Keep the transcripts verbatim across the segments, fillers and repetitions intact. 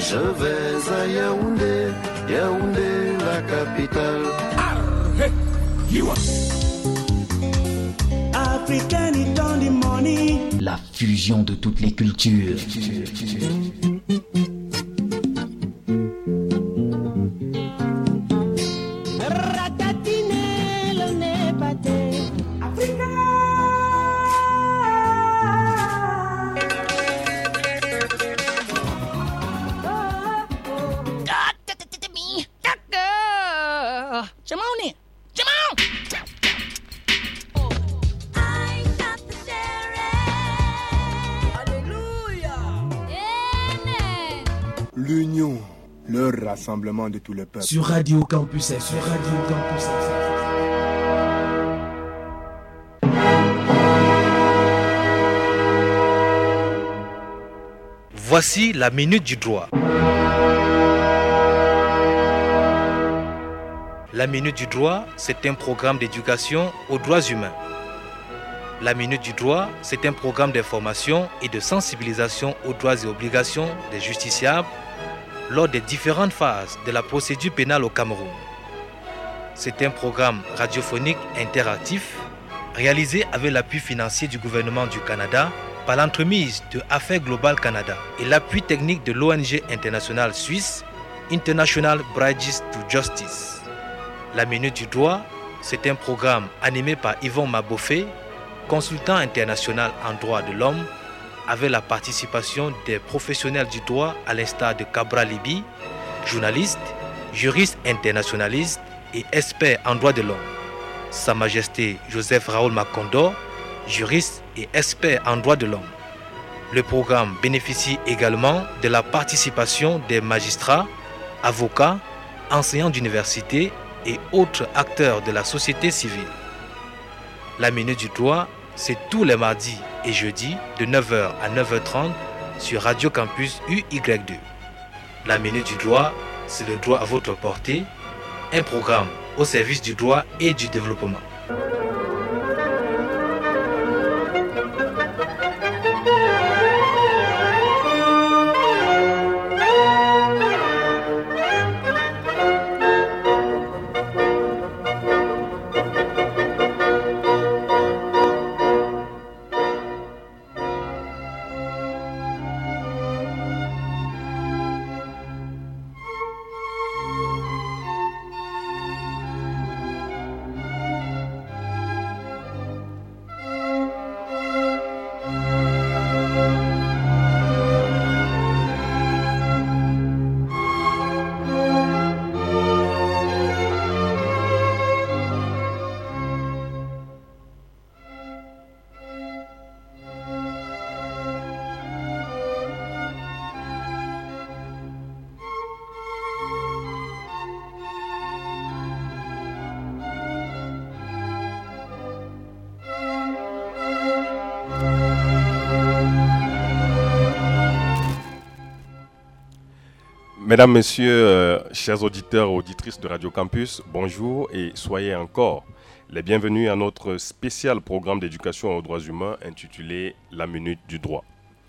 Je vais à Yaoundé, Yaoundé la capitale. La fusion de toutes les cultures. L'union, le rassemblement de tous les peuples. Sur Radio Campus F M. Sur Radio Campus F M. Voici la minute du droit. La minute du droit, c'est un programme d'éducation aux droits humains. La minute du droit, c'est un programme d'information et de sensibilisation aux droits et obligations des justiciables lors des différentes phases de la procédure pénale au Cameroun. C'est un programme radiophonique interactif réalisé avec l'appui financier du gouvernement du Canada par l'entremise de Affaires Globales Canada et l'appui technique de l'O N G internationale suisse International Bridges to Justice. La minute du droit, c'est un programme animé par Yvon Mabofé, consultant international en droit de l'homme, avec la participation des professionnels du droit à l'instar de Cabra Libi, journaliste, juriste internationaliste et expert en droit de l'homme. Sa Majesté Joseph Raoul Macondo, juriste et expert en droit de l'homme. Le programme bénéficie également de la participation des magistrats, avocats, enseignants d'université et autres acteurs de la société civile. La minute du droit, c'est tous les mardis et jeudis de neuf heures à neuf heures trente sur Radio Campus U Y deux. La minute du droit, c'est le droit à votre portée, un programme au service du droit et du développement. Mesdames, Messieurs, euh, chers auditeurs et auditrices de Radio Campus, bonjour et soyez encore les bienvenus à notre spécial programme d'éducation aux droits humains intitulé La Minute du Droit.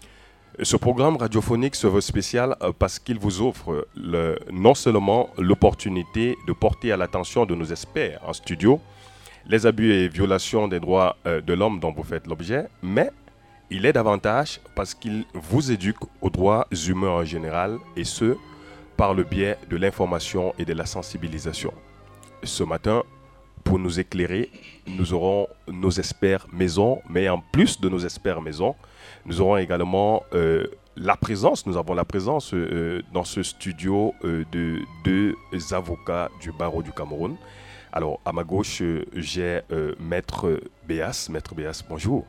Ce programme radiophonique se veut spécial parce qu'il vous offre le, non seulement l'opportunité de porter à l'attention de nos experts en studio les abus et violations des droits euh, de l'homme dont vous faites l'objet, mais il est davantage parce qu'il vous éduque aux droits humains en général et ce, par le biais de l'information et de la sensibilisation. Ce matin, pour nous éclairer, nous aurons nos experts maison, mais en plus de nos experts maison, nous aurons également euh, la présence, nous avons la présence euh, dans ce studio euh, de deux avocats du barreau du Cameroun. Alors, à ma gauche, euh, j'ai euh, Maître Béas. Maître Béas, bonjour.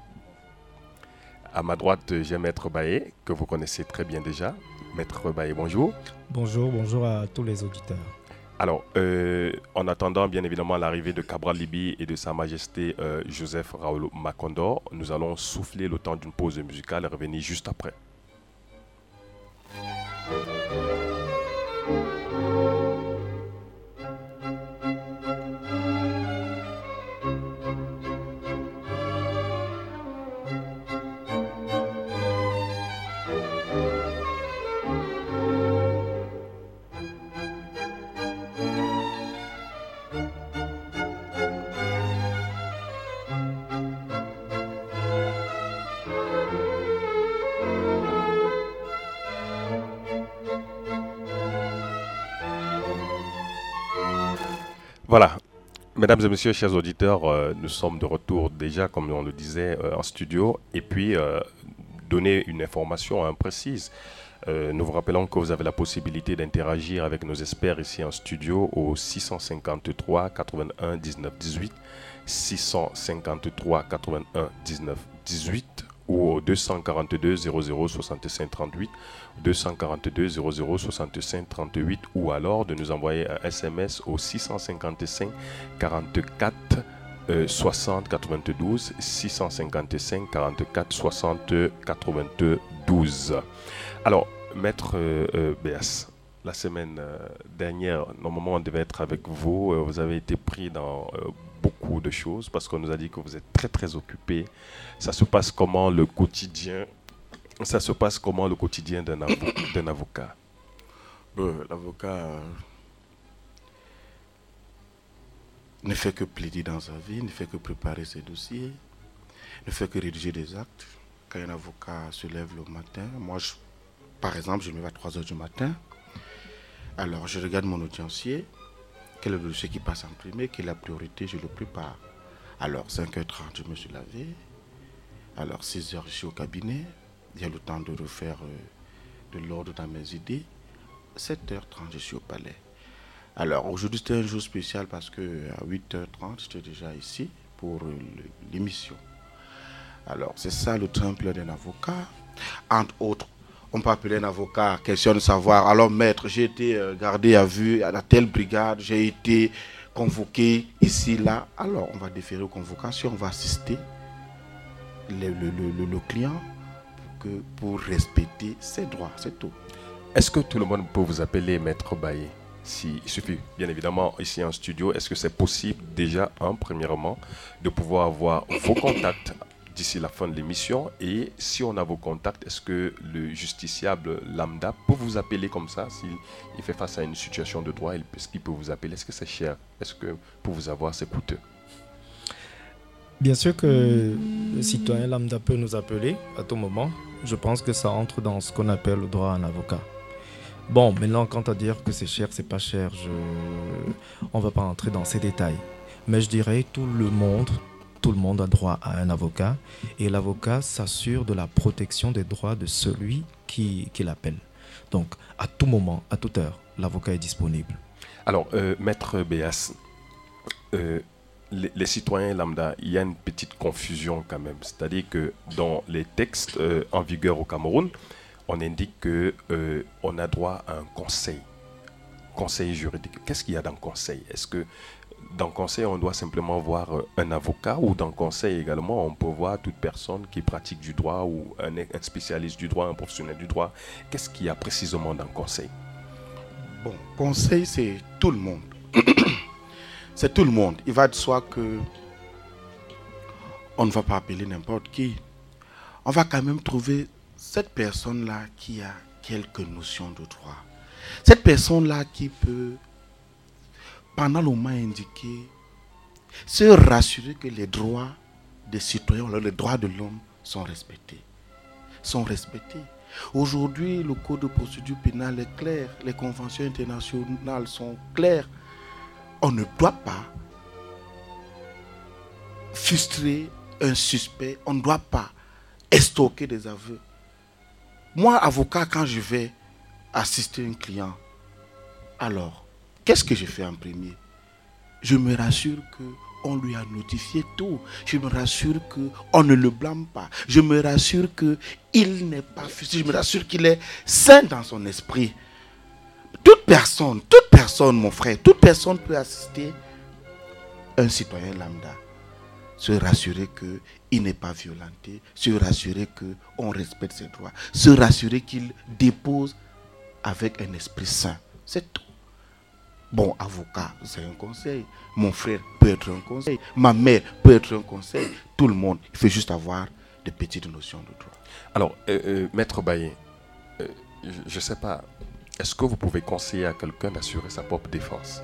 À ma droite, j'ai Maître Baé, que vous connaissez très bien déjà. Maître Baé, bonjour. Bonjour, bonjour à tous les auditeurs. Alors, euh, en attendant bien évidemment l'arrivée de Cabral Libi et de Sa Majesté euh, Joseph Raoul Macondo, nous allons souffler le temps d'une pause musicale et revenir juste après. Voilà. Mesdames et messieurs, chers auditeurs, euh, nous sommes de retour déjà, comme on le disait, euh, en studio. Et puis, euh, donner une information hein, précise. Euh, nous vous rappelons que vous avez la possibilité d'interagir avec nos experts ici en studio au six cent cinquante-trois quatre-vingt-un dix-neuf dix-huit, six cent cinquante-trois quatre-vingt-un dix-neuf dix-huit ou au deux cent quarante-deux zéro zéro soixante-cinq trente-huit, deux cent quarante-deux zéro zéro soixante-cinq trente-huit ou alors de nous envoyer un S M S au six cent cinquante-cinq quarante-quatre euh, soixante quatre-vingt-douze, six cent cinquante-cinq quarante-quatre soixante quatre-vingt-douze. Alors, Maître euh, euh, B S, la semaine euh, dernière, normalement on devait être avec vous, euh, vous avez été pris dans euh, beaucoup de choses parce qu'on nous a dit que vous êtes très très occupé. Ça se passe comment le quotidien Ça se passe comment le quotidien d'un avo- d'un avocat Bon, l'avocat euh, ne fait que plaider dans sa vie, ne fait que préparer ses dossiers, ne fait que rédiger des actes. Quand un avocat se lève le matin, moi, je, par exemple, je me lève à trois heures du matin, alors je regarde mon audiencier, quel est le dossier qui passe en premier, quelle est la priorité, je le prépare. Alors, cinq heures trente, je me suis lavé. Alors, six heures, je suis au cabinet. Il y a le temps de refaire euh, de l'ordre dans mes idées. sept heures trente, je suis au palais. Alors, aujourd'hui, c'était un jour spécial parce qu'à huit heures trente, j'étais déjà ici pour euh, l'émission. Alors, c'est ça le tremplin d'un avocat. Entre autres, on peut appeler un avocat, question de savoir. Alors, maître, j'ai été euh, gardé à vue à la telle brigade, j'ai été convoqué ici, là. Alors, on va déférer aux convocations, on va assister le, le, le, le client pour, que, pour respecter ses droits, c'est tout. Est-ce que tout le monde peut vous appeler Maître Baye? Si, il suffit, bien évidemment, ici en studio, est-ce que c'est possible déjà, hein, premièrement, de pouvoir avoir vos contacts d'ici la fin de l'émission? Et si on a vos contacts, est-ce que le justiciable lambda peut vous appeler comme ça s'il fait face à une situation de droit? Est-ce qu'il peut vous appeler? Est-ce que c'est cher? Est-ce que pour vous avoir, c'est coûteux? Bien sûr que le citoyen lambda peut nous appeler à tout moment. Je pense que ça entre dans ce qu'on appelle le droit à un avocat. Bon, maintenant, quant à dire que c'est cher, c'est pas cher, je... on va pas entrer dans ces détails. Mais je dirais tout le monde, tout le monde a droit à un avocat et l'avocat s'assure de la protection des droits de celui qui, qui l'appelle. Donc, à tout moment, à toute heure, l'avocat est disponible. Alors, euh, Maître Béas, euh, les, les citoyens lambda, il y a une petite confusion quand même. C'est-à-dire que dans les textes euh, en vigueur au Cameroun, on indique qu'on euh, a droit à un conseil, conseil juridique. Qu'est-ce qu'il y a dans le conseil? Est-ce que dans le conseil, on doit simplement voir un avocat ou dans le conseil également, on peut voir toute personne qui pratique du droit ou un, un spécialiste du droit, un professionnel du droit? Qu'est-ce qu'il y a précisément dans le conseil? Bon, conseil, c'est tout le monde. C'est tout le monde. Il va de soi que on ne va pas appeler n'importe qui. On va quand même trouver cette personne-là qui a quelques notions de droit. Cette personne-là qui peut, pendant le moment indiqué, se rassurer que les droits des citoyens, les droits de l'homme sont respectés. Sont respectés. Aujourd'hui, le code de procédure pénale est clair, les conventions internationales sont claires. On ne doit pas frustrer un suspect, on ne doit pas estoquer des aveux. Moi, avocat, quand je vais assister un client, alors, qu'est-ce que je fais en premier? Je me rassure qu'on lui a notifié tout. Je me rassure qu'on ne le blâme pas. Je me rassure qu'il n'est pas frustré. Je me rassure qu'il est sain dans son esprit. Toute personne, toute personne, mon frère, toute personne peut assister un citoyen lambda. Se rassurer qu'il n'est pas violenté, se rassurer qu'on respecte ses droits, se rassurer qu'il dépose avec un esprit sain. C'est tout. Bon, avocat, c'est un conseil. Mon frère peut être un conseil. Ma mère peut être un conseil. Tout le monde, il faut juste avoir de petites notions de droit. Alors, euh, euh, Maître Baye, euh, je ne sais pas, est-ce que vous pouvez conseiller à quelqu'un d'assurer sa propre défense?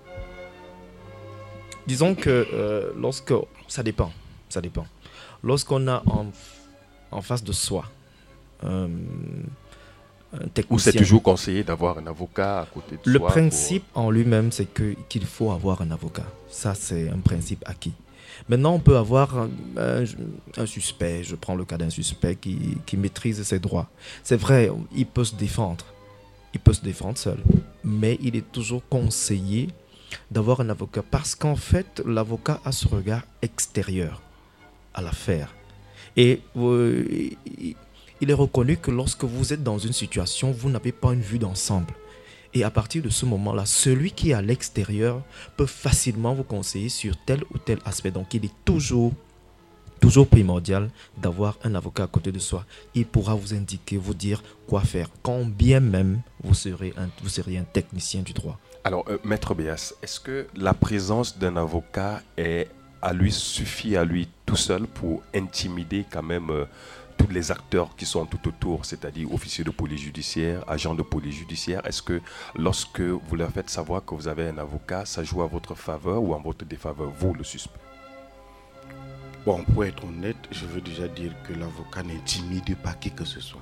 Disons que euh, lorsque... Ça dépend, ça dépend. Lorsqu'on a en, en face de soi euh, un technicien. Ou c'est toujours conseillé d'avoir un avocat à côté de Le soi? Le principe pour... en lui-même, c'est que, qu'il faut avoir un avocat. Ça, c'est un principe acquis. Maintenant, on peut avoir un, un, un suspect, je prends le cas d'un suspect qui, qui maîtrise ses droits. C'est vrai, il peut se défendre. Il peut se défendre seul. Mais il est toujours conseillé d'avoir un avocat parce qu'en fait, l'avocat a ce regard extérieur à l'affaire. Et euh, il est reconnu que lorsque vous êtes dans une situation, vous n'avez pas une vue d'ensemble. Et à partir de ce moment-là, celui qui est à l'extérieur peut facilement vous conseiller sur tel ou tel aspect. Donc, il est toujours, toujours primordial d'avoir un avocat à côté de soi. Il pourra vous indiquer, vous dire quoi faire, quand bien même vous serez un, vous seriez un technicien du droit. Alors, euh, Maître Béas, est-ce que la présence d'un avocat est, à lui, suffit à lui tout seul pour intimider quand même euh, tous les acteurs qui sont tout autour, c'est-à-dire officiers de police judiciaire, agents de police judiciaire? Est-ce que lorsque vous leur faites savoir que vous avez un avocat, ça joue à votre faveur ou en votre défaveur, vous, le suspect? Bon, pour être honnête, je veux déjà dire que l'avocat n'intimide pas qui que ce soit.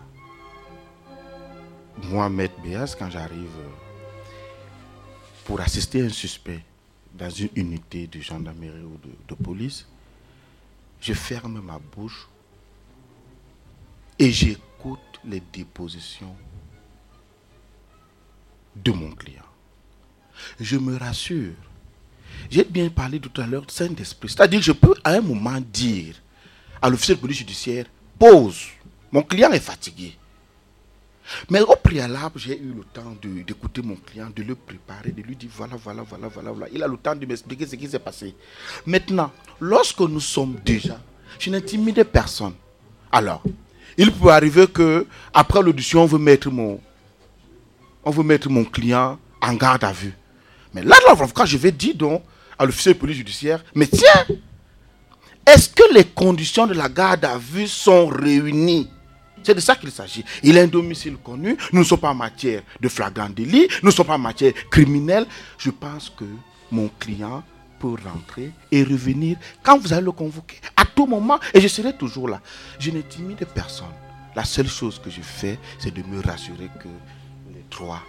Moi, Maître Béas, quand j'arrive pour assister un suspect dans une unité de gendarmerie ou de, de police, je ferme ma bouche et j'écoute les dépositions de mon client. Je me rassure. J'ai bien parlé tout à l'heure de Saint-Esprit. C'est-à-dire que je peux à un moment dire à l'officier de police judiciaire, pause, mon client est fatigué. Mais au préalable, j'ai eu le temps de, d'écouter mon client, de le préparer, de lui dire voilà, voilà, voilà, voilà, voilà. Il a le temps de m'expliquer ce qui s'est passé. Maintenant, lorsque nous sommes déjà, je n'intimide personne. Alors, il peut arriver que après l'audition, on veut mettre mon, on veut mettre mon client en garde à vue. Mais là, quand je vais dire donc à l'officier de police judiciaire, mais tiens, est-ce que les conditions de la garde à vue sont réunies? C'est de ça qu'il s'agit. Il a un domicile connu, nous ne sommes pas en matière de flagrant délit, nous ne sommes pas en matière criminelle. Je pense que mon client peut rentrer et revenir quand vous allez le convoquer, à tout moment, et je serai toujours là. Je n'intimide personne. La seule chose que je fais, c'est de me rassurer que les droits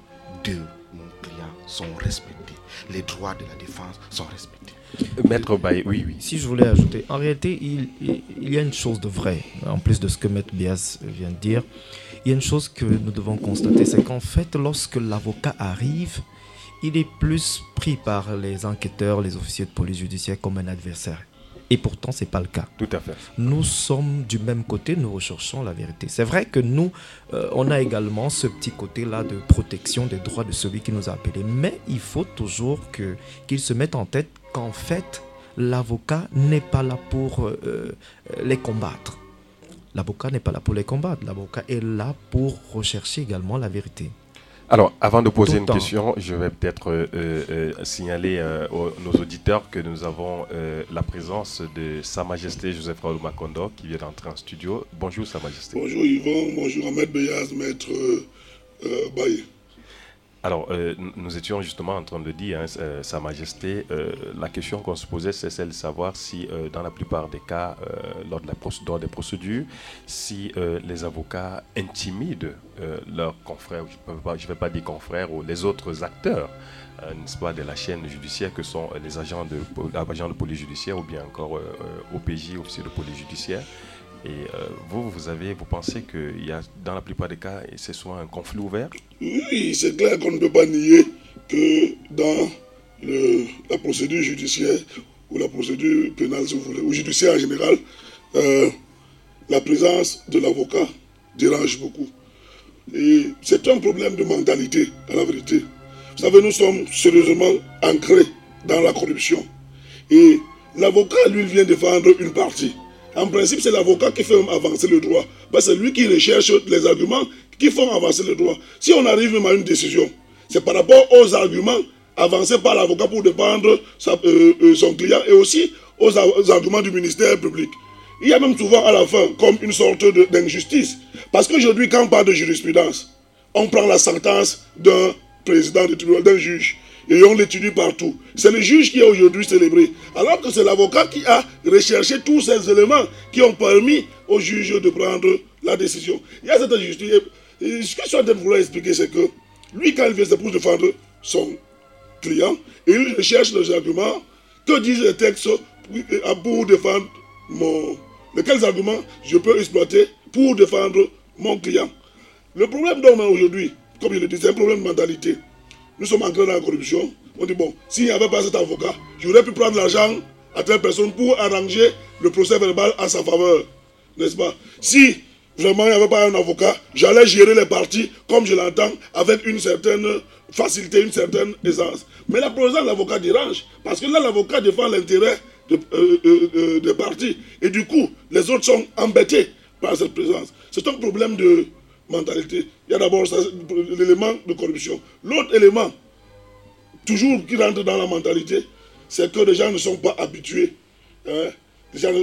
de mon client sont respectés. Les droits de la défense sont respectés. Maître Baye, oui, oui. Si je voulais ajouter, en réalité, il, il, il y a une chose de vrai, en plus de ce que Maître Béas vient de dire, il y a une chose que nous devons constater, c'est qu'en fait, lorsque l'avocat arrive, il est plus pris par les enquêteurs, les officiers de police judiciaire comme un adversaire. Et pourtant, ce n'est pas le cas. Tout à fait. Nous sommes du même côté, nous recherchons la vérité. C'est vrai que nous, euh, on a également ce petit côté-là de protection des droits de celui qui nous a appelés. Mais il faut toujours que, qu'il se mette en tête qu'en fait, l'avocat n'est pas là pour euh, les combattre. L'avocat n'est pas là pour les combattre. L'avocat est là pour rechercher également la vérité. Alors, avant de poser Tout une temps. question, je vais peut-être euh, euh, signaler euh, aux, nos auditeurs que nous avons euh, la présence de Sa Majesté Joseph Raoul Macondo qui vient d'entrer en studio. Bonjour Sa Majesté. Bonjour Yvon, bonjour Ahmed Beyaz, Maître euh, Baye. Alors, euh, nous étions justement en train de dire, hein, euh, Sa Majesté, euh, la question qu'on se posait, c'est celle de savoir si, euh, dans la plupart des cas, euh, lors, de la proc- lors des procédures, si euh, les avocats intimident euh, leurs confrères, je ne vais pas dire confrères, ou les autres acteurs, euh, n'est-ce pas, de la chaîne judiciaire, que sont les agents de, agents de police judiciaire ou bien encore euh, euh, O P J, officiers de police judiciaire. Et euh, vous, vous avez, vous pensez qu'il y a, dans la plupart des cas, c'est soit un conflit ouvert? Oui, c'est clair qu'on ne peut pas nier que dans le, la procédure judiciaire ou la procédure pénale, si vous voulez, ou judiciaire en général, euh, la présence de l'avocat dérange beaucoup. Et c'est un problème de mentalité, à la vérité. Vous savez, nous sommes sérieusement ancrés dans la corruption. Et l'avocat, lui, vient défendre une partie. En principe, c'est l'avocat qui fait avancer le droit. Ben, c'est lui qui recherche les arguments qui font avancer le droit. Si on arrive même à une décision, c'est par rapport aux arguments avancés par l'avocat pour défendre sa, euh, euh, son client et aussi aux, aux arguments du ministère public. Il y a même souvent à la fin comme une sorte de, d'injustice. Parce qu'aujourd'hui, quand on parle de jurisprudence, on prend la sentence d'un président du tribunal, d'un juge, et on l'étudie partout. C'est le juge qui est aujourd'hui célébré. Alors que c'est l'avocat qui a recherché tous ces éléments qui ont permis au juge de prendre la décision. Il y a cette injustice. Et ce que je suis en train de vouloir expliquer, c'est que lui, quand il vient, c'est pour défendre son client, et il recherche les arguments que disent les textes pour défendre mon... Quels arguments je peux exploiter pour défendre mon client. Le problème d'homme aujourd'hui, comme je le dis, c'est un problème de mentalité. Nous sommes ancrés dans la corruption. On dit, bon, s'il n'y avait pas cet avocat, j'aurais pu prendre l'argent à telle personne pour arranger le procès verbal à sa faveur. N'est-ce pas? Si vraiment il n'y avait pas un avocat, j'allais gérer les parties comme je l'entends, avec une certaine facilité, une certaine aisance. Mais la présence de l'avocat dérange, parce que là, l'avocat défend l'intérêt de, euh, euh, euh, des parties. Et du coup, les autres sont embêtés par cette présence. C'est un problème de mentalité. Il y a d'abord l'élément de corruption. L'autre élément, toujours qui rentre dans la mentalité, c'est que les gens ne sont pas habitués. Hein, les gens ne...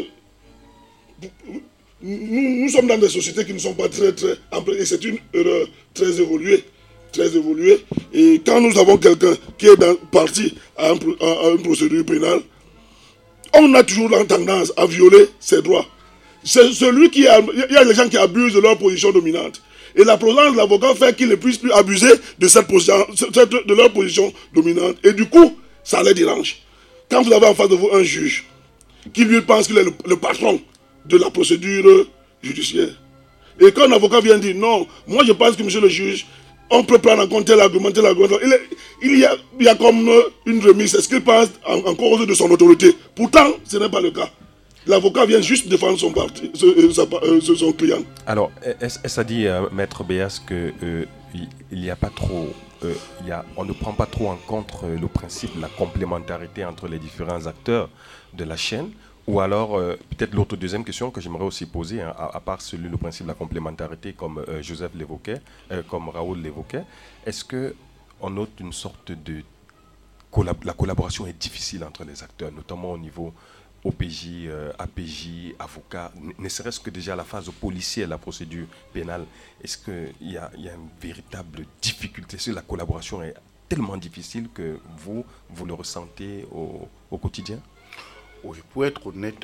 nous, nous sommes dans des sociétés qui ne sont pas très, très ampliées, et c'est une erreur très évoluée. Très évoluée. Et quand nous avons quelqu'un qui est dans, parti à, un, à une procédure pénale, on a toujours la tendance à violer ses droits. C'est celui qui a, il y a des gens qui abusent de leur position dominante. Et la présence de l'avocat fait qu'ils ne puissent plus abuser de, cette position, de leur position dominante. Et du coup, ça les dérange. Quand vous avez en face de vous un juge qui lui pense qu'il est le, le patron de la procédure judiciaire, et quand un avocat vient dire non, moi je pense que monsieur le juge, on peut prendre en compte tel argument, tel argument, il, est, il, y a, il y a comme une remise. Est-ce qu'il pense en, en cause de son autorité? Pourtant, ce n'est pas le cas. L'avocat vient juste défendre son, parti, son client. Alors, est-ce à dit, euh, Maître Béas, qu'il euh, n'y a pas trop, euh, il y a, on ne prend pas trop en compte euh, le principe de la complémentarité entre les différents acteurs de la chaîne? Ou alors, euh, peut-être l'autre deuxième question que j'aimerais aussi poser, hein, à, à part celui, le principe de la complémentarité, comme euh, Joseph l'évoquait, euh, comme Raoul l'évoquait, est-ce qu'on note une sorte de... Collab- la collaboration est difficile entre les acteurs, notamment au niveau O P J, euh, A P J, avocat, ne serait-ce que déjà la phase policière, la procédure pénale, est-ce qu'il y a, y a une véritable difficulté? Est-ce que la collaboration est tellement difficile que vous, vous le ressentez au, au quotidien? Oui, pour être honnête,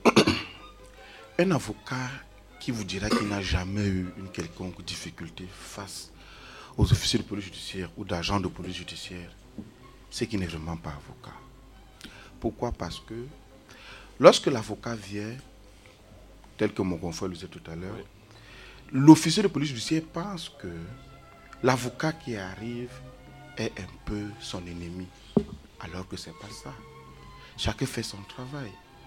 un avocat qui vous dira qu'il n'a jamais eu une quelconque difficulté face aux officiers de police judiciaire ou d'agents de police judiciaire, c'est qu'il n'est vraiment pas avocat. Pourquoi? Parce que lorsque l'avocat vient, tel que mon confrère le disait tout à l'heure, oui, l'officier de police judiciaire pense que l'avocat qui arrive est un peu son ennemi, alors que ce n'est pas ça. Chacun fait son travail.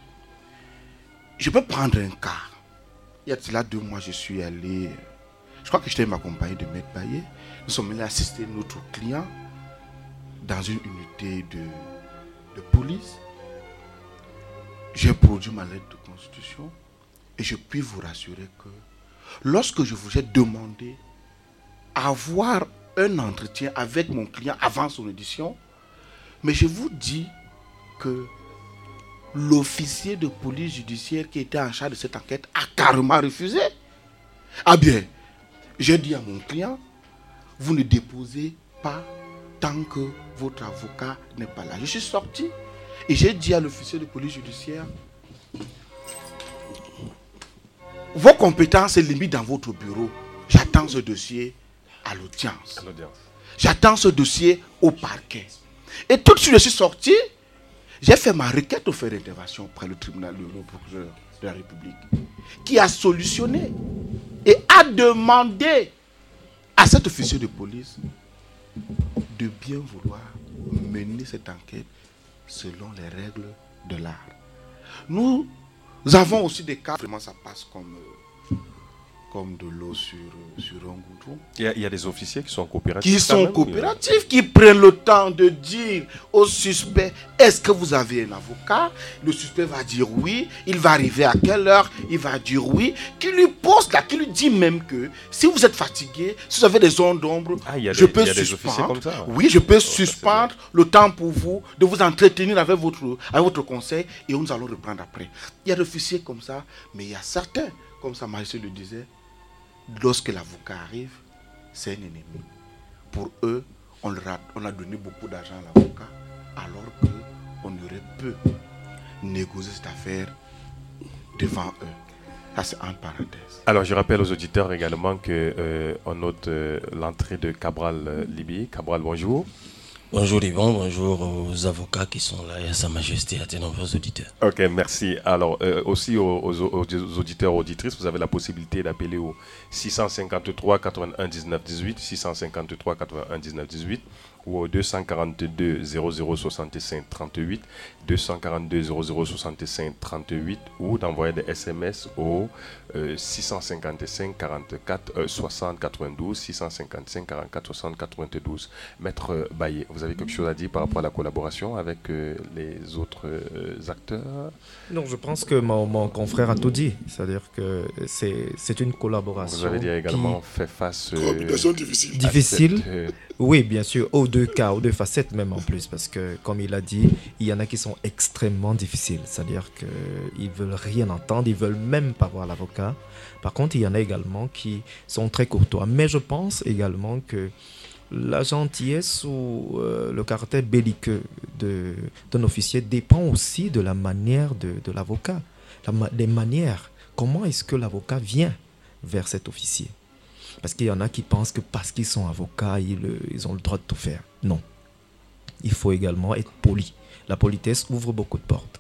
Je peux prendre un cas. Il y a cela deux mois, je suis allé, je crois que j'étais m'accompagner de Maître Baillet. Nous sommes allés assister notre client dans une unité de, de police. J'ai produit ma lettre de constitution et je puis vous rassurer que lorsque je vous ai demandé à avoir un entretien avec mon client avant son audition, mais je vous dis que l'officier de police judiciaire qui était en charge de cette enquête a carrément refusé. Ah bien, j'ai dit à mon client, vous ne déposez pas tant que votre avocat n'est pas là. Je suis sorti et j'ai dit à l'officier de police judiciaire, vos compétences se limitent dans votre bureau. J'attends ce dossier à l'audience. J'attends ce dossier au parquet. Et tout de suite, je suis sorti. J'ai fait ma requête au fait d'intervention auprès du tribunal du procureur de la République, qui a solutionné et a demandé à cet officier de police de bien vouloir mener cette enquête selon les règles de l'art. Nous avons aussi des cas, vraiment ça passe comme, comme de l'eau sur, sur un goudron. Il y, a, il y a des officiers qui sont coopératifs. Qui sont coopératifs, qui prennent le temps de dire au suspect, est-ce que vous avez un avocat? Le suspect va dire oui, il va arriver à quelle heure? Il va dire oui, qui lui pose là, qui lui dit même que si vous êtes fatigué, si vous avez des zones d'ombre, ah, je des, peux suspendre. Comme ça. Oui, je peux oh, suspendre le temps pour vous de vous entretenir avec votre, avec votre conseil et nous allons reprendre après. Il y a des officiers comme ça, mais il y a certains, comme Sa Majesté le disait, lorsque l'avocat arrive, c'est un ennemi. Pour eux, on, leur a, on a donné beaucoup d'argent à l'avocat, alors qu'on aurait pu négocier cette affaire devant eux. Ça, c'est en parenthèse. Alors, je rappelle aux auditeurs également qu'on euh, note euh, l'entrée de Cabral euh, Libi. Cabral, bonjour. Bonjour Yvon, bonjour aux avocats qui sont là et à Sa Majesté, à tes nombreux auditeurs. Ok, merci. Alors, euh, aussi aux, aux, aux auditeurs et auditrices, vous avez la possibilité d'appeler au six cent cinquante-trois quatre-vingt-un dix-neuf dix-huit, six cent cinquante-trois quatre-vingt-un dix-neuf dix-huit ou au deux cent quarante-deux zéro zéro soixante-cinq trente-huit, deux cent quarante-deux zéro zéro soixante-cinq trente-huit ou d'envoyer des S M S au euh, six cent cinquante-cinq quarante-quatre euh, soixante quatre-vingt-douze, six cent cinquante-cinq quarante-quatre soixante quatre-vingt-douze. Maître Baye, vous avez quelque chose à dire par rapport à la collaboration avec euh, les autres euh, acteurs? Non, je pense que mon, mon confrère a tout dit. C'est-à-dire que c'est, c'est une collaboration. Vous avez dit également qui... fait face... Euh, collaboration difficile. Difficile cette, euh... Oui, bien sûr, aux deux cas, aux deux facettes même en plus. Parce que, comme il a dit, il y en a qui sont extrêmement difficiles. C'est-à-dire qu'ils ne veulent rien entendre, ils ne veulent même pas voir l'avocat. Par contre, il y en a également qui sont très courtois. Mais je pense également que la gentillesse ou euh, le caractère belliqueux de, d'un officier dépend aussi de la manière de, de l'avocat. La, des manières. Comment est-ce que l'avocat vient vers cet officier? Parce qu'il y en a qui pensent que parce qu'ils sont avocats, ils, ils ont le droit de tout faire. Non. Il faut également être poli. La politesse ouvre beaucoup de portes.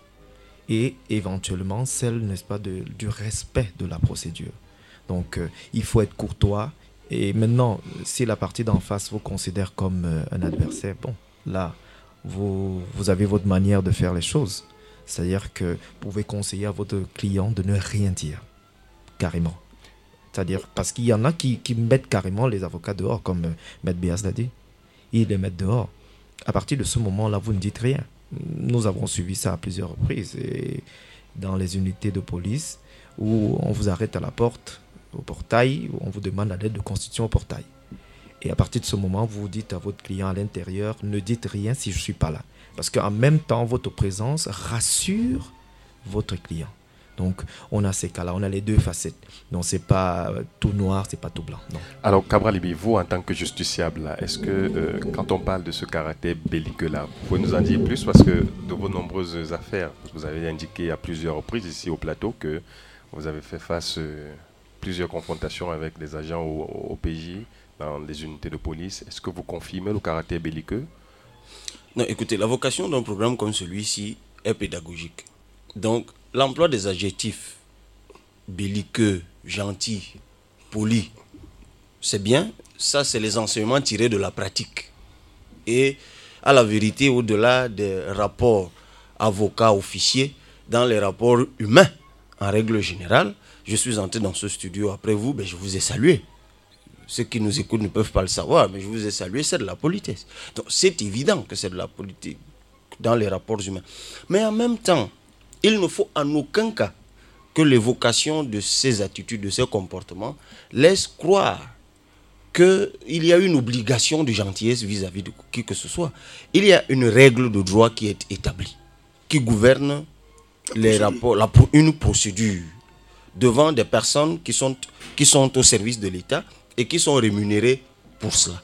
Et éventuellement, celle, n'est-ce pas, de, du respect de la procédure. Donc, euh, il faut être courtois. Et maintenant, si la partie d'en face vous considère comme euh, un adversaire, bon, là, vous, vous avez votre manière de faire les choses. C'est-à-dire que vous pouvez conseiller à votre client de ne rien dire. Carrément. C'est-à-dire, parce qu'il y en a qui, qui mettent carrément les avocats dehors, comme euh, Maître Béas l'a dit. Ils les mettent dehors. À partir de ce moment-là, vous ne dites rien. Nous avons suivi ça à plusieurs reprises. Et dans les unités de police, où on vous arrête à la porte, au portail, où on vous demande la lettre de constitution au portail. Et à partir de ce moment, vous dites à votre client à l'intérieur, ne dites rien si je ne suis pas là. Parce qu'en même temps, votre présence rassure votre client. Donc, on a ces cas-là, on a les deux facettes. Donc, ce n'est pas tout noir, ce n'est pas tout blanc. Non. Alors, Cabral Libi, vous, en tant que justiciable, là, est-ce que, euh, quand on parle de ce caractère belliqueux-là, vous pouvez nous en dire plus? Parce que de vos nombreuses affaires, vous avez indiqué à plusieurs reprises ici au plateau que vous avez fait face à euh, plusieurs confrontations avec les agents au, au P J, dans les unités de police. Est-ce que vous confirmez le caractère belliqueux? Non, écoutez, la vocation d'un programme comme celui-ci est pédagogique. Donc, l'emploi des adjectifs belliqueux, gentil, poli, c'est bien. Ça, c'est les enseignements tirés de la pratique. Et à la vérité, au-delà des rapports avocat-officier, dans les rapports humains, en règle générale, je suis entré dans ce studio après vous, ben je vous ai salué. Ceux qui nous écoutent ne peuvent pas le savoir, mais je vous ai salué, c'est de la politesse. Donc, c'est évident que c'est de la politesse dans les rapports humains. Mais en même temps, il ne faut en aucun cas que l'évocation de ces attitudes, de ces comportements, laisse croire qu'il y a une obligation de gentillesse vis-à-vis de qui que ce soit. Il y a une règle de droit qui est établie, qui gouverne les rapports, la, une procédure devant des personnes qui sont, qui sont au service de l'État et qui sont rémunérées pour cela.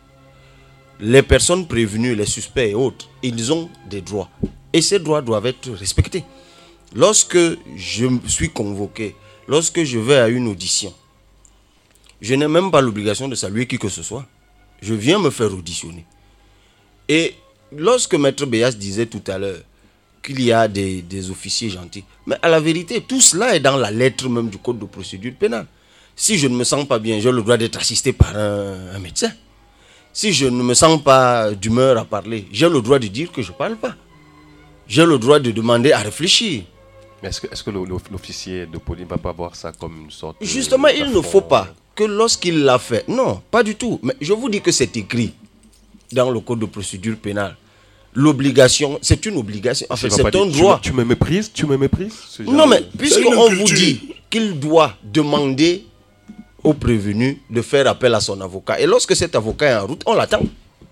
Les personnes prévenues, les suspects et autres, ils ont des droits. Et ces droits doivent être respectés. Lorsque je suis convoqué, lorsque je vais à une audition, je n'ai même pas l'obligation de saluer qui que ce soit. Je viens me faire auditionner. Et lorsque Maître Béas disait tout à l'heure qu'il y a des, des officiers gentils, mais à la vérité, tout cela est dans la lettre même du Code de procédure pénale. Si je ne me sens pas bien, j'ai le droit d'être assisté par un, un médecin. Si je ne me sens pas d'humeur à parler, j'ai le droit de dire que je ne parle pas. J'ai le droit de demander à réfléchir. Mais est-ce que, est-ce que l'officier de police ne va pas voir ça comme une sorte... Justement, il ne faut pas que lorsqu'il l'a fait... Non, pas du tout. Mais je vous dis que c'est écrit dans le Code de procédure pénale. L'obligation, c'est une obligation. En fait, c'est un droit. Tu me méprises, tu me méprises. Non, mais puisqu'on vous dit qu'il doit demander au prévenu de faire appel à son avocat. Et lorsque cet avocat est en route, on l'attend.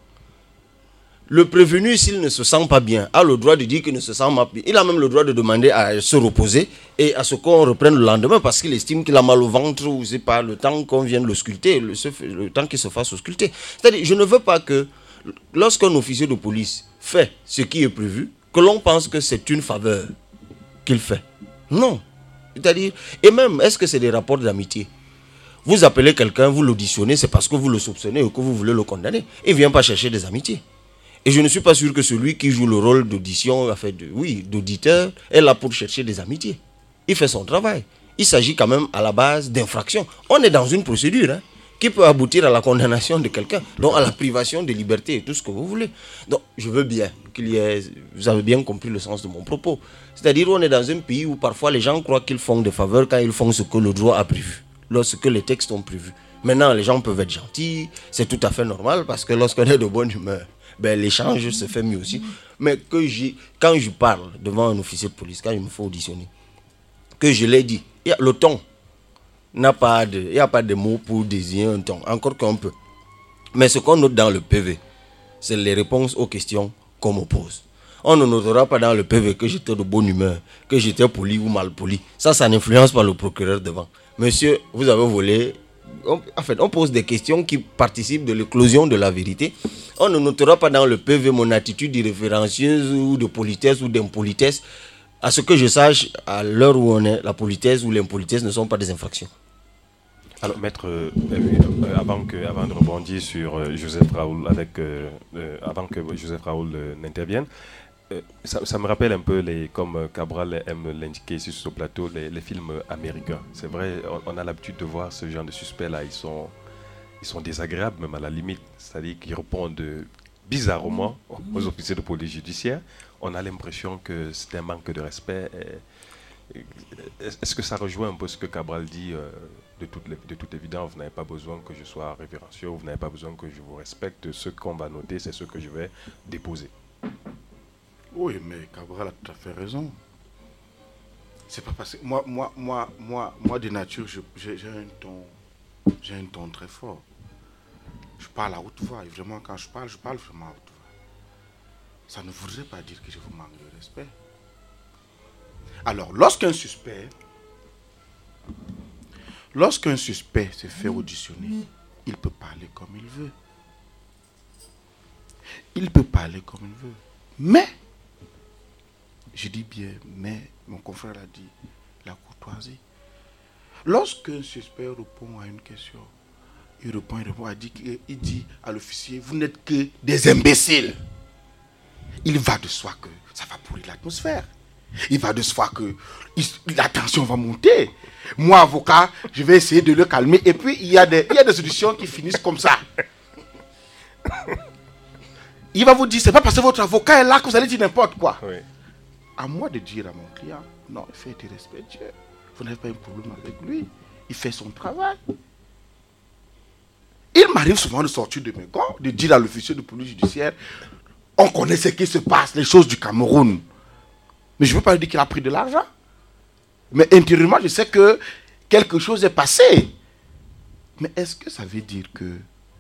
Le prévenu, s'il ne se sent pas bien, a le droit de dire qu'il ne se sent pas bien. Il a même le droit de demander à se reposer et à ce qu'on reprenne le lendemain parce qu'il estime qu'il a mal au ventre ou c'est pas le temps qu'on vienne le sculpter, le, le temps qu'il se fasse sculpter. C'est-à-dire, je ne veux pas que lorsqu'un officier de police fait ce qui est prévu, que l'on pense que c'est une faveur qu'il fait. Non. C'est-à-dire, et même, est-ce que c'est des rapports d'amitié? Vous appelez quelqu'un, vous l'auditionnez, c'est parce que vous le soupçonnez ou que vous voulez le condamner. Il ne vient pas chercher des amitiés. Et je ne suis pas sûr que celui qui joue le rôle d'audition, enfin de, oui, d'auditeur, est là pour chercher des amitiés. Il fait son travail. Il s'agit quand même à la base d'infraction. On est dans une procédure hein, qui peut aboutir à la condamnation de quelqu'un, donc à la privation de liberté et tout ce que vous voulez. Donc je veux bien qu'il y ait... Vous avez bien compris le sens de mon propos. C'est-à-dire on est dans un pays où parfois les gens croient qu'ils font des faveurs quand ils font ce que le droit a prévu, lorsque les textes ont prévu. Maintenant, les gens peuvent être gentils, c'est tout à fait normal parce que lorsqu'on est de bonne humeur, ben, l'échange se fait mieux aussi. Mais que j'ai, quand je parle devant un officier de police, quand il me faut auditionner, que je l'ai dit, y a, le ton n'a pas de, il n'y a pas de mots pour désigner un ton, encore qu'on peut. Mais ce qu'on note dans le P V, c'est les réponses aux questions qu'on me pose. On ne notera pas dans le P V que j'étais de bonne humeur, que j'étais poli ou mal poli. Ça, ça n'influence pas le procureur devant. Monsieur, vous avez volé. On, en fait, on pose des questions qui participent de l'éclosion de la vérité. On ne notera pas dans le P V mon attitude irrévérencieuse ou de politesse ou d'impolitesse. À ce que je sache, à l'heure où on est, la politesse ou l'impolitesse ne sont pas des infractions. Alors, maître, euh, euh, avant, que, avant de rebondir sur euh, Joseph Raoul, avec, euh, euh, avant que Joseph Raoul euh, n'intervienne, euh, ça, ça me rappelle un peu, les, comme Cabral aime l'indiquer ici sur ce plateau, les, les films américains. C'est vrai, on, on a l'habitude de voir ce genre de suspects-là, ils sont, ils sont désagréables même à la limite, c'est-à-dire qu'ils répondent bizarrement aux officiers de police judiciaire. On a l'impression que c'est un manque de respect. Est-ce que ça rejoint un peu ce que Cabral dit euh, de, toute, de toute évidence, vous n'avez pas besoin que je sois révérencieux, vous n'avez pas besoin que je vous respecte. Ce qu'on va noter, c'est ce que je vais déposer. Oui, mais Cabral a tout à fait raison. C'est pas parce que moi, moi, moi, moi, moi de nature, j'ai un ton, j'ai un ton très fort. Je parle à haute voix. Et vraiment, quand je parle, je parle vraiment à haute voix. Ça ne voudrait pas dire que je vous manque de respect. Alors, lorsqu'un suspect, lorsqu'un suspect se fait auditionner, il peut parler comme il veut. Il peut parler comme il veut. Mais, je dis bien, mais, mon confrère a dit, la courtoisie. Lorsqu'un suspect répond à une question, il répond, il répond, il dit, il dit à l'officier, vous n'êtes que des imbéciles. Il va de soi que ça va pourrir l'atmosphère. Il va de soi que il, la tension va monter. Moi, avocat, je vais essayer de le calmer. Et puis, il y a des, il y a des solutions qui finissent comme ça. Il va vous dire, c'est pas parce que votre avocat est là que vous allez dire n'importe quoi. Oui. À moi de dire à mon client, non, il fait être respectueux. Vous n'avez pas un problème avec lui. Il fait son travail. Il m'arrive souvent de sortir de mes gants, de dire à l'officier de police judiciaire, on connaît ce qui se passe, les choses du Cameroun. Mais je ne veux pas lui dire qu'il a pris de l'argent. Mais intérieurement, je sais que quelque chose est passé. Mais est-ce que ça veut dire que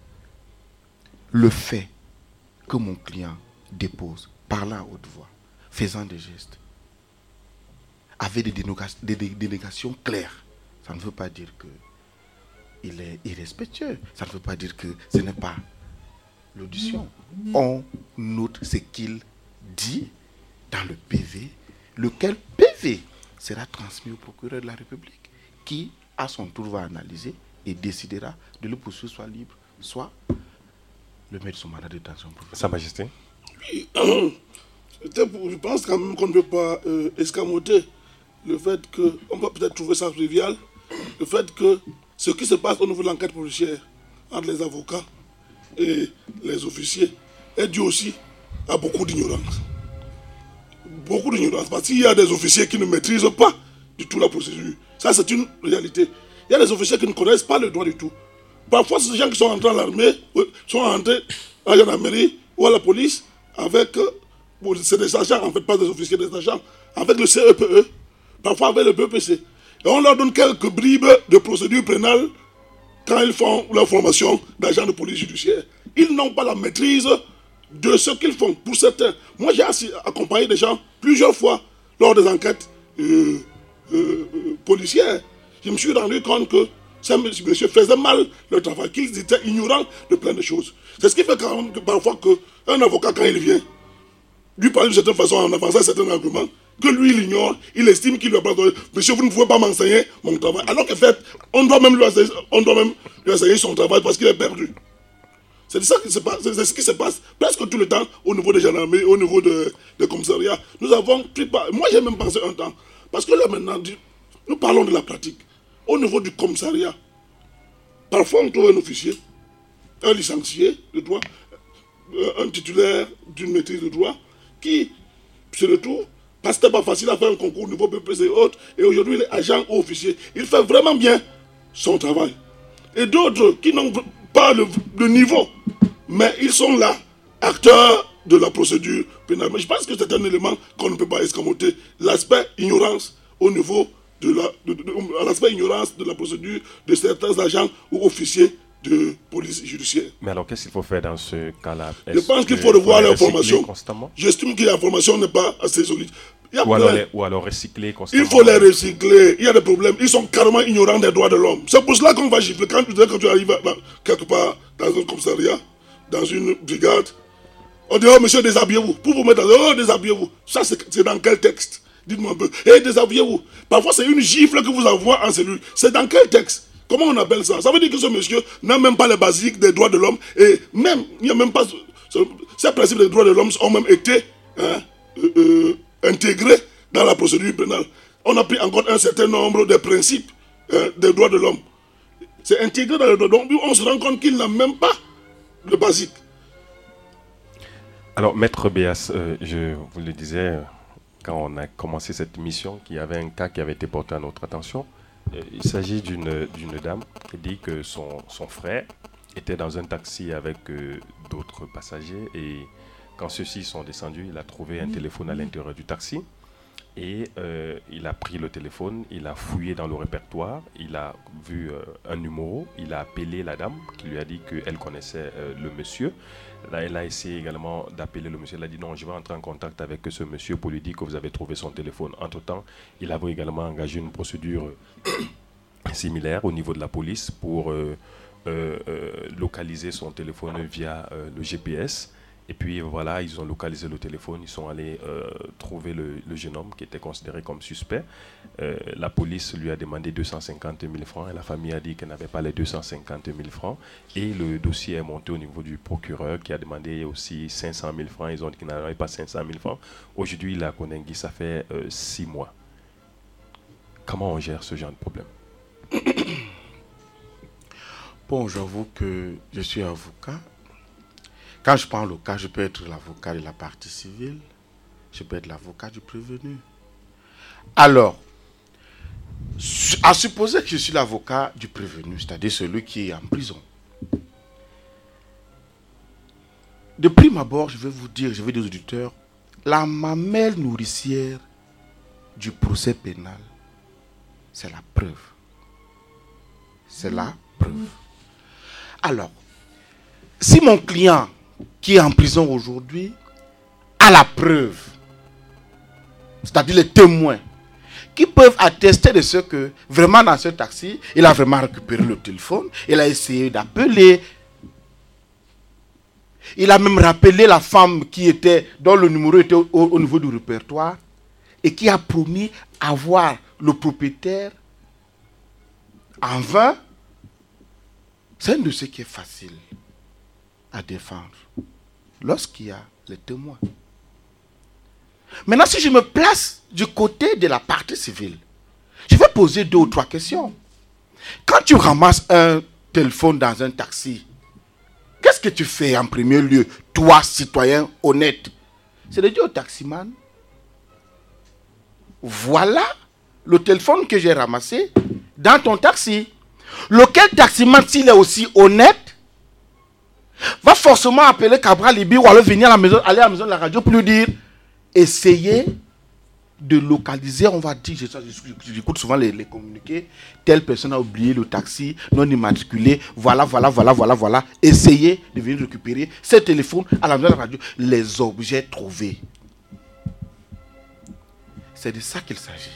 le fait que mon client dépose, parlant à haute voix, faisant des gestes, avec des dénégations, des dénégations claires, ça ne veut pas dire qu'il est irrespectueux. Ça ne veut pas dire que ce n'est pas l'audition. On note ce qu'il dit dans le P V, lequel P V sera transmis au procureur de la République, qui, à son tour, va analyser et décidera de le poursuivre soit libre, soit le mettre sous mandat de détention provisoire. Sa Majesté. Oui, je pense quand même qu'on ne peut pas euh, escamoter le fait qu'on peut peut-être trouver ça trivial, le fait que ce qui se passe au niveau de l'enquête policière entre les avocats et les officiers est dû aussi à beaucoup d'ignorance. Beaucoup d'ignorance, parce qu'il y a des officiers qui ne maîtrisent pas du tout la procédure. Ça, c'est une réalité. Il y a des officiers qui ne connaissent pas le droit du tout. Parfois, ces gens qui sont entrés à l'armée, sont entrés à la mairie ou à la police avec, bon, c'est des agents, en fait, pas des officiers, des agents, avec le C E P E, parfois avec le B P C. Et on leur donne quelques bribes de procédure pénale quand ils font leur formation d'agents de police judiciaire. Ils n'ont pas la maîtrise de ce qu'ils font, pour certains. Moi, j'ai accompagné des gens plusieurs fois lors des enquêtes euh, euh, policières. Je me suis rendu compte que ces messieurs faisaient mal leur travail, qu'ils étaient ignorants de plein de choses. C'est ce qui fait quand même que parfois qu'un avocat, quand il vient, lui parler d'une certaine façon en avançant certains arguments, que lui il ignore, il estime qu'il ne doit pas donner. Monsieur, vous ne pouvez pas m'enseigner mon travail. Alors qu'en fait, on doit même lui enseigner, on doit même lui enseigner son travail parce qu'il est perdu. C'est ça qui se passe, c'est ce qui se passe presque tout le temps au niveau des gendarmeries, au niveau de, des commissariats. Nous avons pris part. Moi, j'ai même pensé un temps. Parce que là, maintenant, nous parlons de la pratique. Au niveau du commissariat, parfois on trouve un officier, un licencié de droit, un titulaire d'une maîtrise de droit, qui se retrouve, parce que c'était pas facile à faire un concours au niveau P P C et autres, et aujourd'hui il est agent ou officier. Il fait vraiment bien son travail. Et d'autres qui n'ont pas le, le niveau, mais ils sont là, acteurs de la procédure pénale. Mais je pense que c'est un élément qu'on ne peut pas escamoter. L'aspect ignorance au niveau de la, de, de, de, l'aspect ignorance de la procédure de certains agents ou officiers de police judiciaire. Mais alors, qu'est-ce qu'il faut faire dans ce cas-là? Je pense qu'il faut revoir leur formation. J'estime que la formation n'est pas assez solide. Il y a ou, alors les, ou alors recycler constamment. Il faut les recycler. Il y a des problèmes. Ils sont carrément ignorants des droits de l'homme. C'est pour cela qu'on va gifler. Quand, quand tu arrives là, quelque part dans un commissariat, dans une brigade, on dit, oh monsieur, déshabillez-vous. Pour vous mettre dans oh, déshabillez-vous. Ça, c'est dans quel texte? Dites-moi un peu. Et hey, déshabillez-vous. Parfois, c'est une gifle que vous envoie en cellule. C'est dans quel texte? Comment on appelle ça? Ça veut dire que ce monsieur n'a même pas les basiques des droits de l'homme. Et même, il n'y a même pas... Ces principes des droits de l'homme ont même été hein, euh, euh, intégrés dans la procédure pénale. On a pris en compte un certain nombre de principes hein, des droits de l'homme. C'est intégré dans le droit de l'homme. On se rend compte qu'il n'a même pas de basique. Alors, Maître Béas, euh, je vous le disais, quand on a commencé cette mission, qu'il y avait un cas qui avait été porté à notre attention. Il s'agit d'une d'une dame qui dit que son, son frère était dans un taxi avec euh, d'autres passagers et quand ceux-ci sont descendus, il a trouvé un téléphone à l'intérieur du taxi et euh, il a pris le téléphone, il a fouillé dans le répertoire, il a vu euh, un numéro, il a appelé la dame qui lui a dit qu'elle connaissait euh, le monsieur. Là, elle a essayé également d'appeler le monsieur. Elle a dit non, je vais entrer en contact avec ce monsieur pour lui dire que vous avez trouvé son téléphone. Entre-temps, il avait également engagé une procédure euh, similaire au niveau de la police pour euh, euh, euh, localiser son téléphone via euh, le G P S. Et puis voilà, ils ont localisé le téléphone, ils sont allés euh, trouver le, le jeune homme qui était considéré comme suspect. Euh, la police lui a demandé deux cent cinquante mille francs et la famille a dit qu'elle n'avait pas les deux cent cinquante mille francs. Et le dossier est monté au niveau du procureur qui a demandé aussi cinq cent mille francs. Ils ont dit qu'ils n'avaient pas cinq cent mille francs. Aujourd'hui, il a Koningui, ça fait euh, six mois. Comment on gère ce genre de problème? Bon, j'avoue que je suis avocat. Quand je prends le cas, je peux être l'avocat de la partie civile, je peux être l'avocat du prévenu. Alors, à supposer que je suis l'avocat du prévenu, c'est-à-dire celui qui est en prison. De prime abord, je vais vous dire, je vais dire aux auditeurs, la mamelle nourricière du procès pénal, c'est la preuve. C'est la preuve. Alors, si mon client qui est en prison aujourd'hui a la preuve, c'est-à-dire les témoins, qui peuvent attester de ce que vraiment dans ce taxi, il a vraiment récupéré le téléphone, il a essayé d'appeler, il a même rappelé la femme qui était, dont le numéro était au, au niveau du répertoire, et qui a promis avoir le propriétaire en vain. C'est un dossier qui est facile à défendre lorsqu'il y a les témoins. Maintenant, si je me place du côté de la partie civile, je vais poser deux ou trois questions. Quand tu ramasses un téléphone dans un taxi, qu'est-ce que tu fais en premier lieu, toi, citoyen honnête? C'est de dire au taximan, voilà le téléphone que j'ai ramassé dans ton taxi. Lequel taximan, s'il est aussi honnête, va forcément appeler Cabral Libi ou alors venir à la maison, aller à la maison de la radio pour lui dire, essayez de localiser, on va dire, j'écoute souvent les, les communiqués, telle personne a oublié le taxi non immatriculé, voilà, voilà, voilà, voilà, voilà. Essayez de venir récupérer ce téléphone à la maison de la radio, les objets trouvés. C'est de ça qu'il s'agit.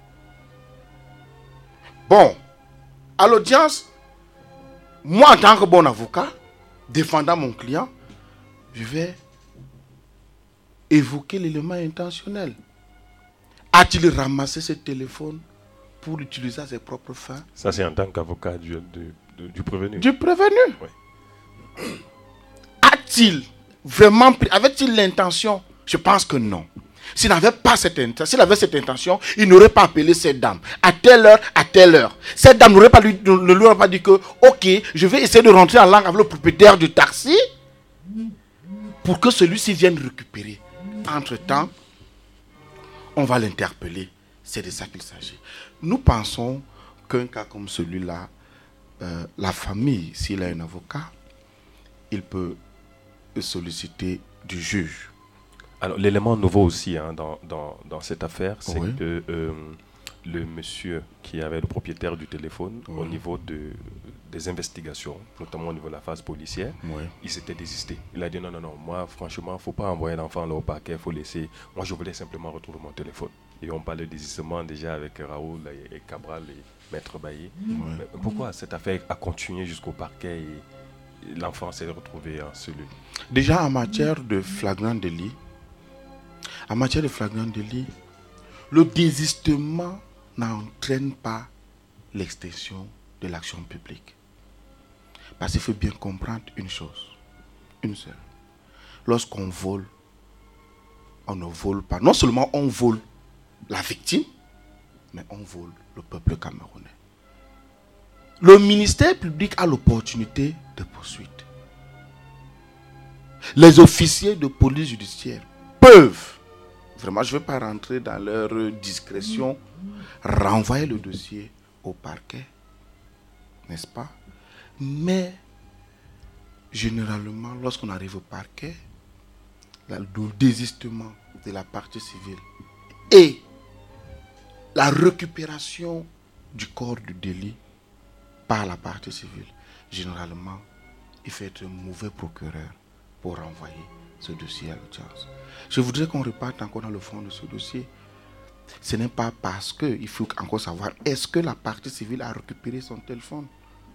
Bon, à l'audience, moi en tant que bon avocat, défendant mon client, je vais évoquer l'élément intentionnel. A-t-il ramassé ce téléphone pour l'utiliser à ses propres fins? Ça, c'est en tant qu'avocat du, du, du, du prévenu. Du prévenu. Oui. A-t-il vraiment pris, avait-il l'intention? Je pense que non. S'il n'avait pas cette intention, s'il avait cette intention, il n'aurait pas appelé cette dame à telle heure, à telle heure. Cette dame n'aurait pas lui, ne lui aurait pas dit que, ok, je vais essayer de rentrer en langue avec le propriétaire du taxi pour que celui-ci vienne récupérer. Entre-temps, on va l'interpeller. C'est de ça qu'il s'agit. Nous pensons qu'un cas comme celui-là, euh, la famille, s'il a un avocat, il peut solliciter du juge. Alors, l'élément nouveau aussi hein, dans, dans, dans cette affaire, c'est Oui. que euh, le monsieur qui avait le propriétaire du téléphone, Oui. au niveau de, des investigations, notamment au niveau de la phase policière, Oui. il s'était désisté. Il a dit non, non, non, moi, franchement, il ne faut pas envoyer l'enfant là au parquet, il faut laisser. Moi, je voulais simplement retrouver mon téléphone. Et on parlait de désistement déjà avec Raoul et, et Cabral et Maître Bailly. Oui. Mais pourquoi cette affaire a continué jusqu'au parquet et l'enfant s'est retrouvé en cellule? Déjà, en matière de flagrant délit, En matière de flagrant délit, le désistement n'entraîne pas l'extension de l'action publique. Parce qu'il faut bien comprendre une chose, une seule. Lorsqu'on vole, on ne vole pas. Non seulement on vole la victime, mais on vole le peuple camerounais. Le ministère public a l'opportunité de poursuite. Les officiers de police judiciaire peuvent, vraiment je ne vais pas rentrer dans leur discrétion, renvoyer le dossier au parquet, n'est-ce pas? Mais généralement, lorsqu'on arrive au parquet, le désistement de la partie civile et la récupération du corps du délit par la partie civile, généralement, il faut être un mauvais procureur pour renvoyer ce dossier à l'audience. Je voudrais qu'on reparte encore dans le fond de ce dossier. Ce n'est pas parce que, il faut encore savoir, est-ce que la partie civile a récupéré son téléphone?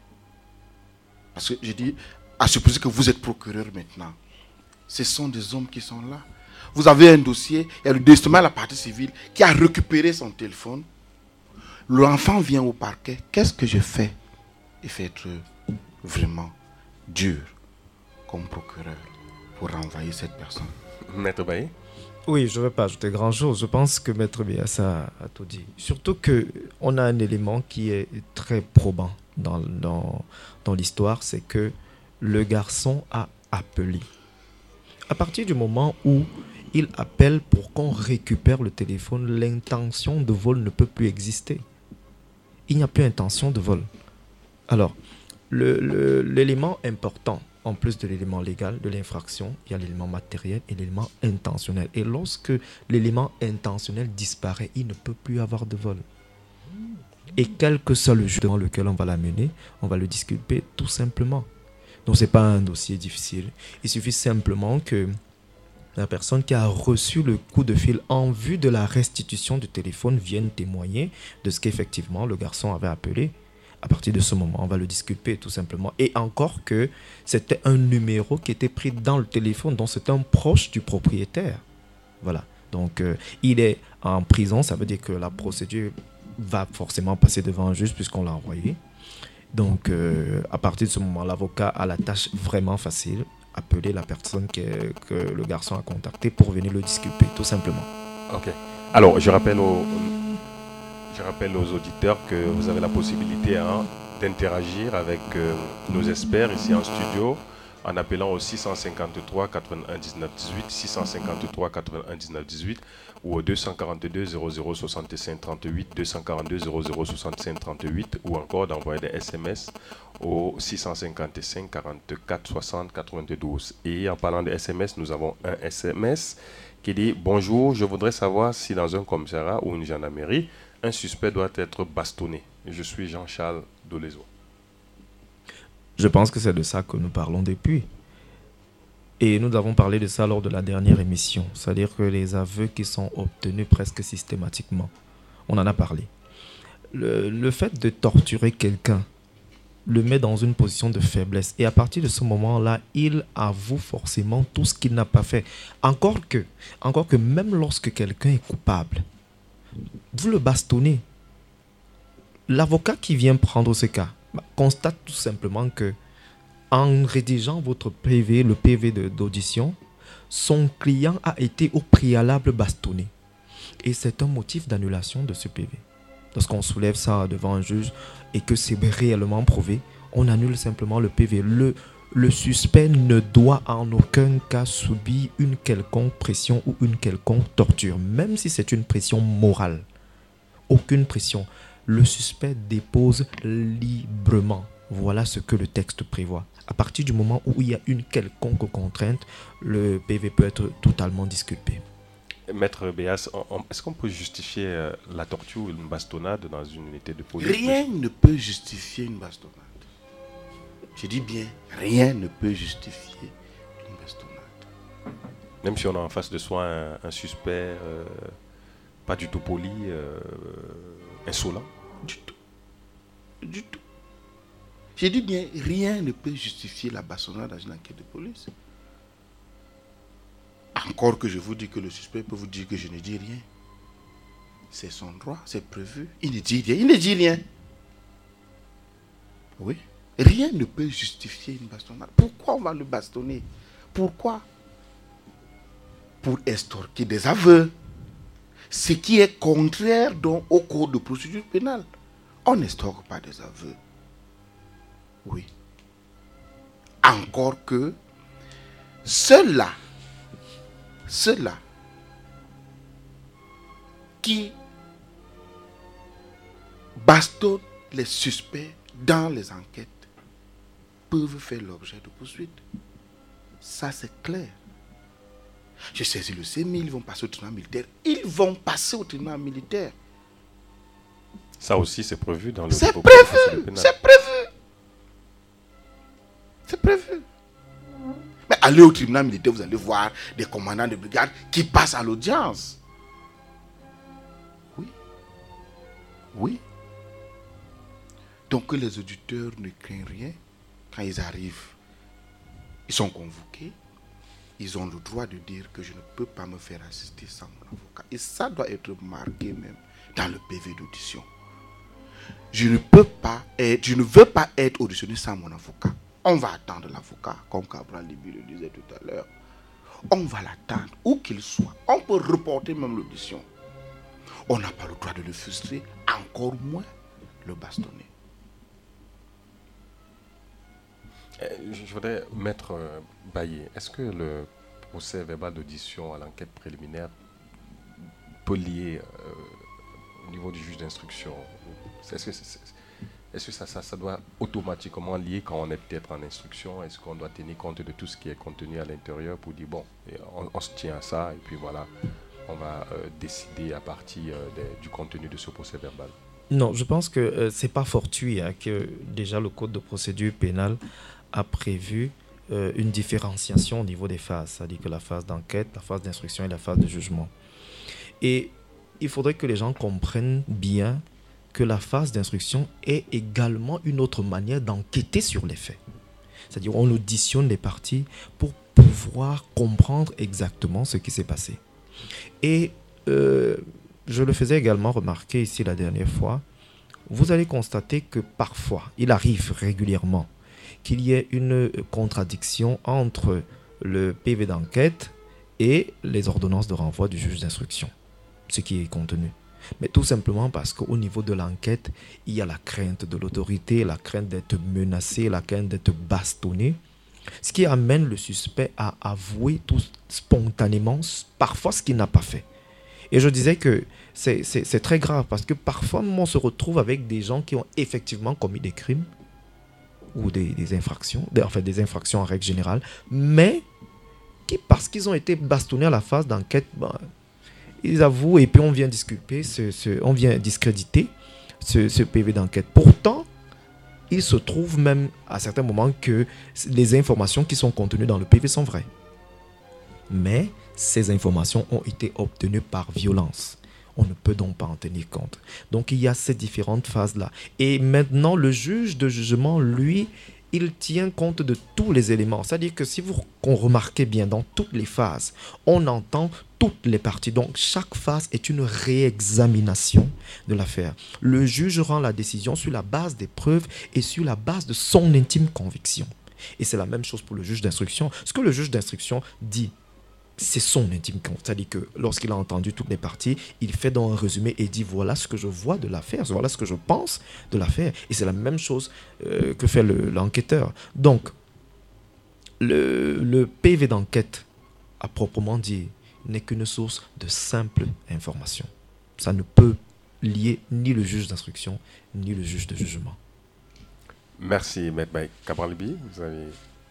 Parce que je dis, à supposer que vous êtes procureur maintenant, ce sont des hommes qui sont là. Vous avez un dossier, il y a le désistement à la partie civile qui a récupéré son téléphone. L'enfant vient au parquet. Qu'est-ce que je fais? Il faut être vraiment dur comme procureur pour renvoyer cette personne. Maître Bailly? Oui, je ne vais pas ajouter grand-chose. Je pense que Maître Biassa a tout dit. Surtout qu'on a un élément qui est très probant dans, dans, dans l'histoire, c'est que le garçon a appelé. À partir du moment où il appelle pour qu'on récupère le téléphone, l'intention de vol ne peut plus exister. Il n'y a plus d'intention de vol. Alors, le, le, l'élément important, en plus de l'élément légal, de l'infraction, il y a l'élément matériel et l'élément intentionnel. Et lorsque l'élément intentionnel disparaît, il ne peut plus avoir de vol. Et quel que soit le juge dans lequel on va l'amener, on va le disculper tout simplement. Donc ce n'est pas un dossier difficile. Il suffit simplement que la personne qui a reçu le coup de fil en vue de la restitution du téléphone vienne témoigner de ce qu'effectivement le garçon avait appelé. À partir de ce moment, on va le disculper tout simplement. Et encore que c'était un numéro qui était pris dans le téléphone, donc c'était un proche du propriétaire. Voilà. Donc euh, il est en prison, ça veut dire que la procédure va forcément passer devant un juge puisqu'on l'a envoyé. Donc euh, à partir de ce moment, l'avocat a la tâche vraiment facile, appeler la personne que, que le garçon a contactée pour venir le disculper, tout simplement. Ok. Alors, je rappelle aux... Je rappelle aux auditeurs que vous avez la possibilité hein, d'interagir avec euh, nos experts ici en studio en appelant au six cent cinquante-trois quatre-vingt-un dix-neuf dix-huit, six cent cinquante-trois quatre-vingt-un dix-neuf dix-huit ou au deux cent quarante-deux zéro zéro soixante-cinq trente-huit, deux cent quarante-deux zéro zéro soixante-cinq trente-huit ou encore d'envoyer des S M S au six cent cinquante-cinq quarante-quatre soixante quatre-vingt-douze. Et en parlant de S M S, nous avons un S M S qui dit « Bonjour, je voudrais savoir si dans un commissariat ou une gendarmerie, un suspect doit être bastonné. Je suis Jean-Charles Dolezo. » Je pense que c'est de ça que nous parlons depuis. Et nous avons parlé de ça lors de la dernière émission. C'est-à-dire que les aveux qui sont obtenus presque systématiquement, on en a parlé. Le, le fait de torturer quelqu'un le met dans une position de faiblesse. Et à partir de ce moment-là, il avoue forcément tout ce qu'il n'a pas fait. Encore que, encore que même lorsque quelqu'un est coupable, vous le bastonnez. L'avocat qui vient prendre ce cas bah, constate tout simplement que en rédigeant votre P V, le P V de, d'audition, son client a été au préalable bastonné. Et c'est un motif d'annulation de ce P V. Lorsqu'on soulève ça devant un juge et que c'est réellement prouvé, on annule simplement le P V. Le, le suspect ne doit en aucun cas subir une quelconque pression ou une quelconque torture, même si c'est une pression morale. Aucune pression. Le suspect dépose librement. Voilà ce que le texte prévoit. À partir du moment où il y a une quelconque contrainte, le P V peut être totalement disculpé. Maître Béas, est-ce qu'on peut justifier euh, la torture ou une bastonnade dans une unité de police? Rien ne peut justifier une bastonnade. Je dis bien, rien ne peut justifier une bastonnade. Même si on a en face de soi un, un suspect euh, pas du tout poli, euh, insolent? Du tout. Du tout. J'ai dit bien, rien ne peut justifier la bastonnade dans une enquête de police. Encore que je vous dis que le suspect peut vous dire que je ne dis rien. C'est son droit, c'est prévu. Il ne dit rien, il ne dit rien. Oui. Rien ne peut justifier une bastonnade. Pourquoi on va le bastonner? Pourquoi? Pour extorquer des aveux. Ce qui est contraire donc au code de procédure pénale. On n'extorque pas des aveux. Oui. Encore que ceux-là, ceux-là qui bastonnent les suspects dans les enquêtes peuvent faire l'objet de poursuites. Ça, c'est clair. Je saisis le C M I, ils vont passer au tribunal militaire. Ils vont passer au tribunal militaire. Ça aussi, c'est prévu dans le... C'est prévu, c'est prévu. C'est prévu. Mais allez au tribunal militaire, vous allez voir des commandants de brigade qui passent à l'audience. Oui. Oui. Donc que les auditeurs ne craignent rien. Quand ils arrivent, ils sont convoqués. Ils ont le droit de dire que je ne peux pas me faire assister sans mon avocat. Et ça doit être marqué même dans le P V d'audition. Je ne peux pas être, je ne veux pas être auditionné sans mon avocat. On va attendre l'avocat, comme Cabral Libi le disait tout à l'heure. On va l'attendre, où qu'il soit. On peut reporter même l'audition. On n'a pas le droit de le frustrer, encore moins le bastonner. Je voudrais mettre euh, Baye. Est-ce que le procès verbal d'audition à l'enquête préliminaire peut lier euh, au niveau du juge d'instruction? Est-ce que, c'est, est-ce que ça, ça, ça doit automatiquement lier quand on est peut-être en instruction? Est-ce qu'on doit tenir compte de tout ce qui est contenu à l'intérieur pour dire bon, on, on se tient à ça et puis voilà, on va euh, décider à partir euh, de, du contenu de ce procès verbal? Non, je pense que euh, ce n'est pas fortuit hein, que déjà le Code de procédure pénale a prévu euh, une différenciation au niveau des phases, c'est-à-dire que la phase d'enquête, la phase d'instruction et la phase de jugement. Et il faudrait que les gens comprennent bien que la phase d'instruction est également une autre manière d'enquêter sur les faits. C'est-à-dire on auditionne les parties pour pouvoir comprendre exactement ce qui s'est passé. Et euh, je le faisais également remarquer ici la dernière fois, vous allez constater que parfois, il arrive régulièrement qu'il y ait une contradiction entre le P V d'enquête et les ordonnances de renvoi du juge d'instruction, ce qui est contenu. Mais tout simplement parce qu'au niveau de l'enquête, il y a la crainte de l'autorité, la crainte d'être menacé, la crainte d'être bastonné, ce qui amène le suspect à avouer tout spontanément, parfois ce qu'il n'a pas fait. Et je disais que c'est, c'est, c'est très grave parce que parfois on se retrouve avec des gens qui ont effectivement commis des crimes ou des, des infractions, des, enfin des infractions en règle générale, mais qui, parce qu'ils ont été bastonnés à la phase d'enquête, ben, ils avouent et puis on vient disculper, ce, ce, on vient discréditer ce, ce P V d'enquête. Pourtant, il se trouve même à certains moments que les informations qui sont contenues dans le P V sont vraies. Mais ces informations ont été obtenues par violence. On ne peut donc pas en tenir compte. Donc il y a ces différentes phases-là. Et maintenant, le juge de jugement, lui, il tient compte de tous les éléments. C'est-à-dire que si vous qu'on remarquez bien, dans toutes les phases, on entend toutes les parties. Donc, chaque phase est une réexamination de l'affaire. Le juge rend la décision sur la base des preuves et sur la base de son intime conviction. Et c'est la même chose pour le juge d'instruction. Ce que le juge d'instruction dit, c'est son intime conviction. C'est-à-dire que lorsqu'il a entendu toutes les parties, il fait donc un résumé et dit voilà ce que je vois de l'affaire, voilà ce que je pense de l'affaire. Et c'est la même chose euh, que fait le, l'enquêteur. Donc, le, le P V d'enquête, à proprement dit, n'est qu'une source de simple information. Ça ne peut lier ni le juge d'instruction, ni le juge de jugement. Merci, Maître Cabralbi. Vous avez...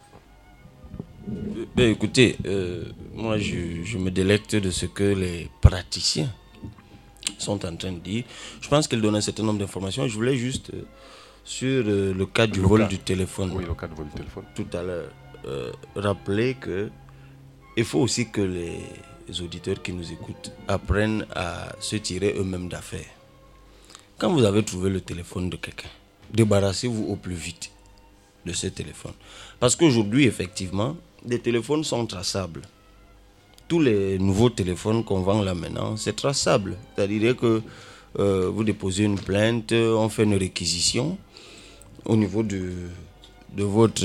Ben, écoutez, euh, moi je, je me délecte de ce que les praticiens sont en train de dire. Je pense qu'ils donnent un certain nombre d'informations. Je voulais juste, euh, sur euh, le cas du le vol cas. du téléphone, oui, le cas du vol du téléphone, tout à l'heure, euh, rappeler que il faut aussi que les auditeurs qui nous écoutent apprennent à se tirer eux-mêmes d'affaire. Quand vous avez trouvé le téléphone de quelqu'un, débarrassez-vous au plus vite de ce téléphone. Parce qu'aujourd'hui, effectivement, les téléphones sont traçables. Tous les nouveaux téléphones qu'on vend là maintenant, c'est traçable. C'est-à-dire que euh, vous déposez une plainte, on fait une réquisition au niveau de, de votre...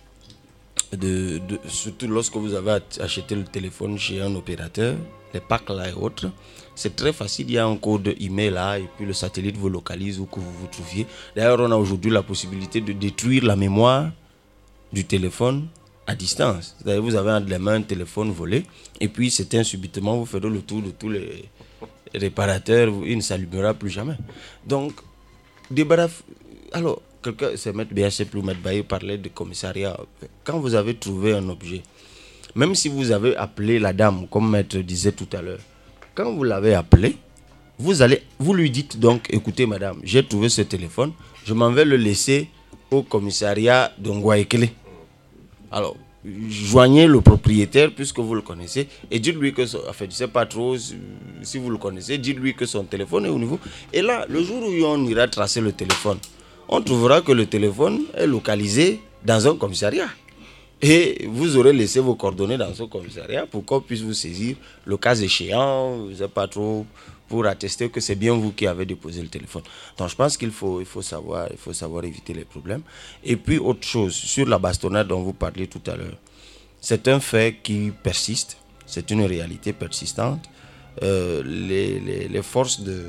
De, de, surtout lorsque vous avez acheté le téléphone chez un opérateur, les packs là et autres, c'est très facile. Il y a un code email là et puis le satellite vous localise où que vous vous trouviez. D'ailleurs, on a aujourd'hui la possibilité de détruire la mémoire du téléphone à distance. C'est-à-dire vous avez entre les mains un téléphone volé et puis c'est subitement vous ferez le tour de tous les réparateurs, il ne s'allumera plus jamais. Donc, débarrasse. Alors, quelqu'un, c'est Maître B H C ou Maître Baye parlait de commissariat. Quand vous avez trouvé un objet, même si vous avez appelé la dame, comme Maître disait tout à l'heure, quand vous l'avez appelé, vous allez, vous lui dites donc, écoutez madame, j'ai trouvé ce téléphone, je m'en vais le laisser au commissariat de Ngwaekele. Alors, joignez le propriétaire puisque vous le connaissez et dites-lui que, en fait, je ne sais pas trop si, si vous le connaissez, dites-lui que son téléphone est au niveau. Et là, le jour où on ira tracer le téléphone, on trouvera que le téléphone est localisé dans un commissariat. Et vous aurez laissé vos coordonnées dans ce commissariat pour qu'on puisse vous saisir le cas échéant, je ne sais pas trop, pour attester que c'est bien vous qui avez déposé le téléphone. Donc je pense qu'il faut, il faut, savoir, il faut savoir éviter les problèmes. Et puis autre chose, sur la bastonnade dont vous parliez tout à l'heure, c'est un fait qui persiste, c'est une réalité persistante. Euh, les, les, les forces de,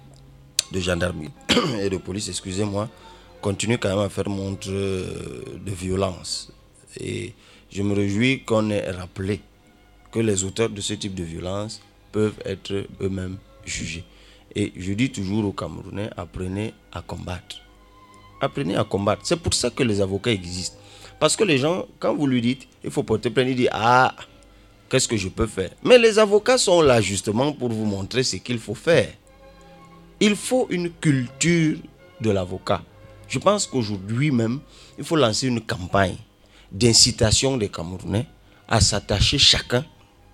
de gendarmerie et de police, excusez-moi, continuent quand même à faire montre de violence. Et je me réjouis qu'on ait rappelé que les auteurs de ce type de violence peuvent être eux-mêmes jugés. Et je dis toujours aux Camerounais, apprenez à combattre. Apprenez à combattre. C'est pour ça que les avocats existent. Parce que les gens, quand vous lui dites, il faut porter plainte, ils disent, ah, qu'est-ce que je peux faire? Mais les avocats sont là justement pour vous montrer ce qu'il faut faire. Il faut une culture de l'avocat. Je pense qu'aujourd'hui même, il faut lancer une campagne d'incitation des Camerounais à s'attacher chacun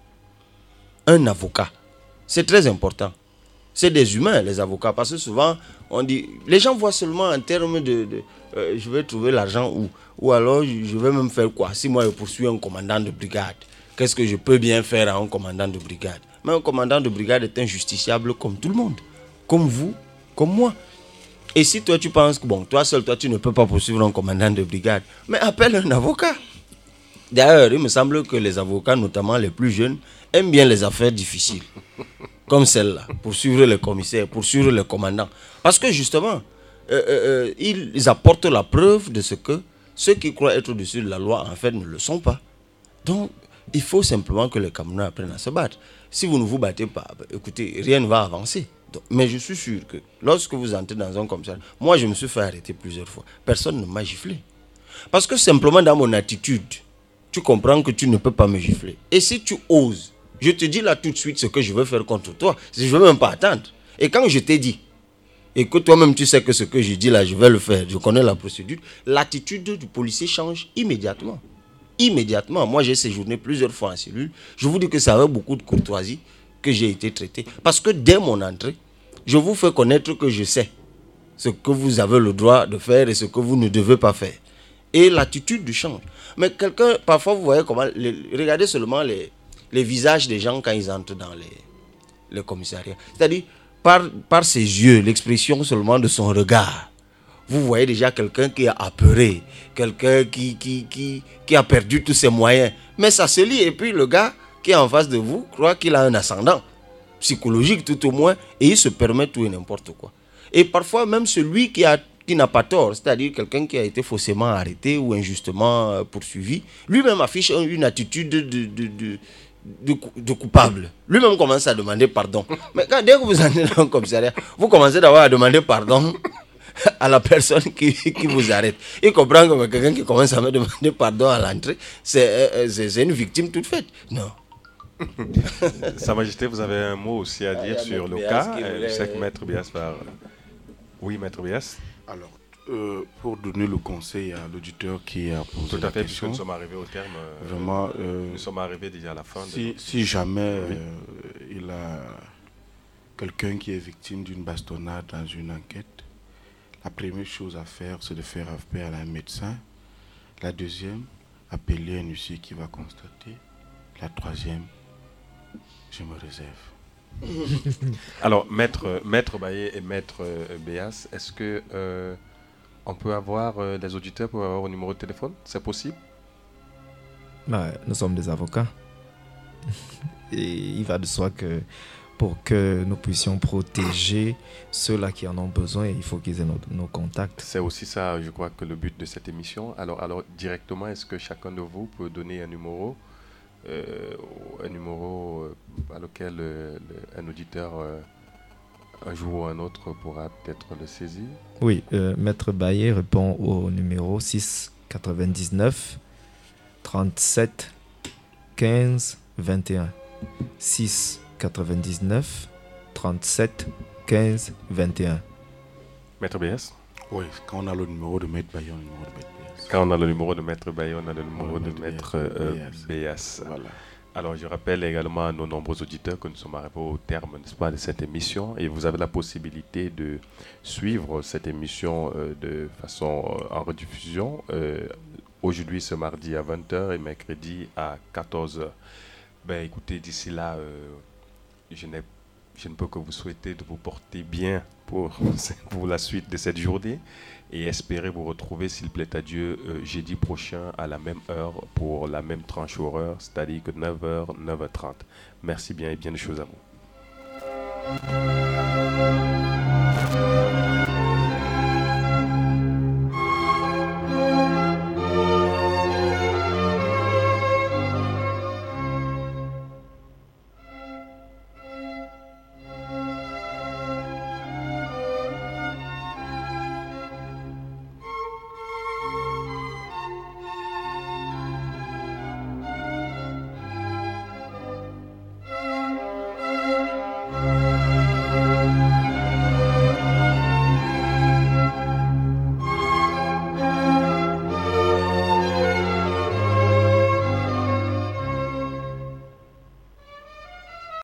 à un avocat. C'est très important. C'est des humains, les avocats, parce que souvent, on dit, les gens voient seulement en termes de, de euh, je vais trouver l'argent où, ou alors je vais même faire quoi? Si moi je poursuis un commandant de brigade, qu'est-ce que je peux bien faire à un commandant de brigade? Mais un commandant de brigade est injusticiable comme tout le monde, comme vous, comme moi. Et si toi tu penses que bon, toi seul, toi tu ne peux pas poursuivre un commandant de brigade, mais appelle un avocat. D'ailleurs, il me semble que les avocats, notamment les plus jeunes, aiment bien les affaires difficiles, comme celle-là, poursuivre les commissaires, poursuivre les commandants. Parce que justement, euh, euh, ils apportent la preuve de ce que ceux qui croient être au-dessus de la loi, en fait, ne le sont pas. Donc, il faut simplement que les Camerounais apprennent à se battre. Si vous ne vous battez pas, bah, écoutez, rien ne va avancer. Donc, mais je suis sûr que lorsque vous entrez dans un commissariat, moi je me suis fait arrêter plusieurs fois. Personne ne m'a giflé. Parce que simplement dans mon attitude, tu comprends que tu ne peux pas me gifler. Et si tu oses, je te dis là tout de suite ce que je veux faire contre toi. Je ne veux même pas attendre. Et quand je t'ai dit, et que toi-même tu sais que ce que je dis là, je vais le faire, je connais la procédure, l'attitude du policier change immédiatement. Immédiatement. Moi j'ai séjourné plusieurs fois en cellule. Je vous dis que ça avait beaucoup de courtoisie que j'ai été traité. Parce que dès mon entrée, je vous fais connaître que je sais ce que vous avez le droit de faire et ce que vous ne devez pas faire. et l'attitude change. Mais quelqu'un, parfois vous voyez comment, les, regardez seulement les, les visages des gens quand ils entrent dans les, les commissariats. C'est-à-dire, par, par ses yeux, l'expression seulement de son regard, vous voyez déjà quelqu'un qui est apeuré, quelqu'un qui, qui, qui, qui a perdu tous ses moyens. Mais ça se lit, et puis le gars qui est en face de vous croit qu'il a un ascendant psychologique tout au moins, et il se permet tout et n'importe quoi. Et parfois même celui qui, a, qui n'a pas tort, c'est-à-dire quelqu'un qui a été faussement arrêté ou injustement poursuivi, lui-même affiche une attitude de, de, de, de, de, de coupable. Lui-même commence à demander pardon. Mais quand, dès que vous entrez dans un commissariat, vous commencez d'abord à demander pardon à la personne qui, qui vous arrête. Il comprend que quelqu'un qui commence à me demander pardon à l'entrée, c'est, c'est, c'est une victime toute faite. Non. Sa Majesté, vous avez un mot aussi à dire ah, sur le Béas cas. Je sais que Maître Béas va... Oui, Maître Béas. Alors, euh, pour donner le conseil à l'auditeur qui a posé Tout à fait, la question, puisque nous sommes arrivés au terme. Euh, vraiment, euh, nous sommes arrivés déjà à la fin. Si, de... si jamais oui. euh, il a quelqu'un qui est victime d'une bastonnade dans une enquête, la première chose à faire, c'est de faire appel à un médecin. La deuxième, appeler un huissier qui va constater. La troisième, je me réserve. Alors, maître, maître Baillet et maître euh, Béas, est-ce que euh, on peut avoir euh, les auditeurs pour avoir un numéro de téléphone? C'est possible? Bah, nous sommes des avocats. Et il va de soi que pour que nous puissions protéger ceux-là qui en ont besoin, il faut qu'ils aient nos, nos contacts. C'est aussi ça, je crois, que le but de cette émission. Alors, alors directement, est-ce que chacun de vous peut donner un numéro Euh, un numéro euh, à lequel euh, le, un auditeur euh, un jour ou un autre pourra peut-être le saisir? Oui, euh, Maître Baillet répond au numéro six quatre-vingt-dix-neuf trente-sept quinze vingt et un. six quatre-vingt-dix-neuf trente-sept quinze vingt et un. Maître Béas? Oui, quand on a le numéro de Maître Baillet, on a le numéro de Maître Béas. Quand on a le numéro de Maître Baillet, on a le numéro oh, de Maître euh, Béas. Voilà. Alors, je rappelle également à nos nombreux auditeurs que nous sommes arrivés au terme, n'est-ce pas, de cette émission, et vous avez la possibilité de suivre cette émission euh, de façon euh, en rediffusion. Euh, aujourd'hui, ce mardi à vingt heures et mercredi à quatorze heures. Ben, écoutez, d'ici là, euh, je n'ai Je ne peux que vous souhaiter de vous porter bien pour, pour la suite de cette journée et espérer vous retrouver, s'il plaît à Dieu, euh, jeudi prochain à la même heure pour la même tranche horaire, c'est-à-dire que neuf heures, neuf heures trente. Merci bien et bien de choses à vous.